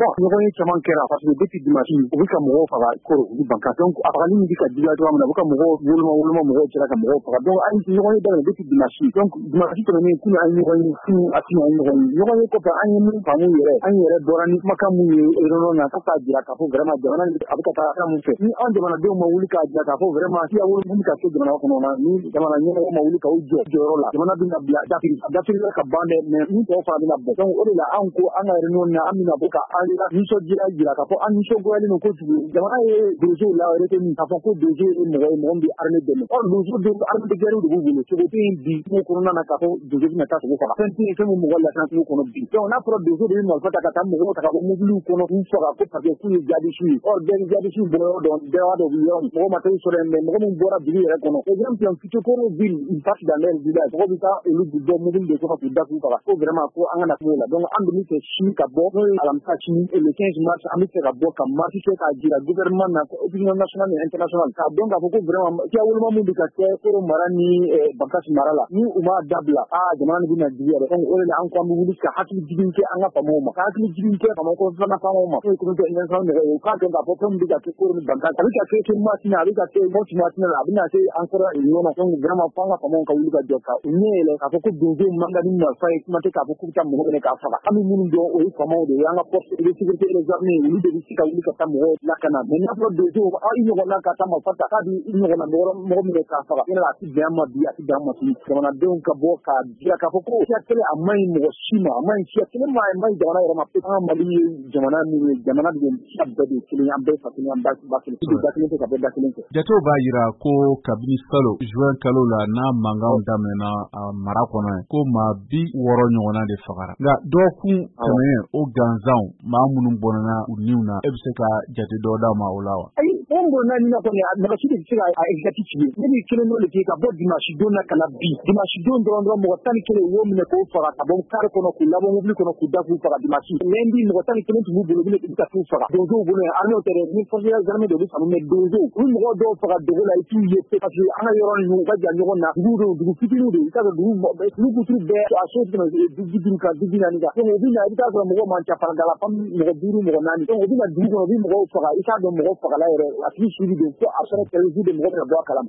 ɲɔgɔn ye caman kɛra parce que depuis dimanche u bɛ ka mɔgɔw faga koro u banka donc a fagali min bɛ ka juguya cogoya min na u bɛ ka mɔgɔw woloma mɔgɔw cɛla ka mɔgɔw faga donc an ɲɔgɔn ye daminɛ depuis dimanche donc dimanche tɛmɛnen kunu an ɲɔgɔn ye sini a sini an ɲɔgɔn ye kɔfɛ an ye min faamu yɛrɛ an yɛrɛ bɔra ni kumakan mun ye réunion na fo k'a jira k'a fɔ vraiment jamana a bɛ ka taa sira mun fɛ ni an jamanadenw ma wuli k'a jira k'a fɔ vraiment siya wolo min bɛ ka kɛ jamana kɔnɔ na ni jamana ɲɛmɔgɔ ma wuli k'aw jɔ jɔyɔrɔ la jamana bɛna bila dafiri ka ban dɛ mais min tɔw fana bɛna bɔ donc o de la an ko an ka réunion na an bɛna bɔ ka an nisɔndiya jira k'a fɔ an nisɔngoyalen don kojugu jamana ye dossier la retenu k'a fɔ ko dossier ye mɔgɔ ye mɔgɔ min bɛ armée dɛmɛ dossier de armée de guerre de b'u bolo sogo tɛ yen bi kungo kɔnɔna na k'a fɔ dossier bɛna taa sogo faga fɛn tɛ yen fɛn min mɔgɔ lafiya kungo kɔnɔ bi donc n'a fɔra dossier de bɛ marifa ta ka taa mɔgɔw ta ka bɔ mobiliw kɔnɔ k'u faga ko parce que k'u ye jihadiste ye bɛɛ ni jihadiste bɔ yɔrɔ dɔn bɛɛ b'a dɔn u yɔrɔ mɔgɔ ma t'u sɔrɔ yen mais mɔgɔ min bɔra dugu yɛrɛ kɔnɔ exemple Kitikoro ville une partie dans leur village mɔgɔ bɛ taa olu bɔ mobile de kɔnɔ k'u da k'u faga ko vraiment ko an kana kuma o la donc an bɛ min fɛ sini ka bɔ n'o ye alamisa sini le 15 mars an bɛ fɛ ka bɔ ka marche kɛ k'a jira gouvernement na opinion nationale et internationale k'a dɔn k'a fɔ ko vraiment siya woloma min bɛ ka kɛ Koro mara ni Bakasi mara la ni u m'a dabila jamana nin bɛna juguya dɛ donc o de la an ko an bɛ wuli ka hakili jigin kɛ an ka faamaw ma ka hakili jigin kɛ faamaw ko fana faamaw ma n'o ye communauté internationale mɔgɔw ye u k'a dɔn k'a fɔ fɛn min bɛ ka kɛ Koro ni Bakasi a bɛ ka kɛ Sematina a bɛ ka kɛ Moti Matina la a bɛna se encore Union na donc vraiment fo an ka faamaw ka wuli ka jɔ ka u ɲɛ yɛlɛ k'a fɔ ko donso man ka ni marifa ye kuma tɛ k'a fɔ k'u bɛ taa mɔgɔ minɛ k'a faga an bɛ minnu dɔn o ye faamaw de ye an ka force de sécurité et les armées olu de bɛ se ka wuli ka taa mɔgɔw lakana mais n'a fɔra donso i ɲɔgɔnna ka taa marifa ta k'a bɛ i ɲɔgɔnna mɔgɔ minɛ k'a faga yɛrɛ a tɛ bɛn an ma bi a tɛ bɛn an ma sini jamanadenw ka bɔ k'a jira k'a fɔ ko siya kelen a maɲi mɔgɔ si ma a maɲi siya kelen ma a maɲi jamana yɛrɛ ma an ka Mali ye jamana min ye jamana de siya bɛɛ de kelen an bɛɛ fa kelen an ba kelen da kelen tɛ ka bɛɛ da kelen tɛ. Jatew b'a jira ko kabini juin kalo la n'a mankanw daminɛna mara kɔnɔ ye ko maa 60 ɲɔgɔnna de fagara nka dɔgɔkun tɛmɛnen o gansanw maa minnu bɔnna u niw na e bɛ se ka jate dɔ d'a ma o la wa? Ayi bɔnna ni na kɔni mɔgɔ si de bɛ se ka exact f'i ye ne b'i kelen dɔ de kɛ ka bɔ dimanche don na ka na bi dimanche don dɔrɔn mɔgɔ 11 y'o minɛ k'o faga ka bɔ kare kɔnɔ k'u labɔ mobili kɔnɔ k'u da k'u faga dimanche lundi mɔgɔ 11 tun b'u bolo u bɛ ka t'u faga donsow bolo yan armée tɛ dɛ ni forces armées de bɛ faamu mais donsow u mɔgɔ dɔw faga dogo la i t'u ye parce que an ka yɔrɔ ninnu u ka jan ɲɔgɔn na dugu fitininw de i t'a sɔrɔ dugu kuturu bɛɛ a so tɛmɛ dugu 50 kan dugu 40 kan donc u bɛ na i bɛ t'a sɔrɔ mɔgɔw man ca faradala fam mɔgɔ 5 mɔgɔ 4 donc u bɛ na dugu kɔnɔ u bɛ mɔgɔw faga i t'a dɔn mɔgɔ fagala yɛrɛ a tigi suivi de fo après quelques jours de mɔgɔ bɛ na bɔ a kalama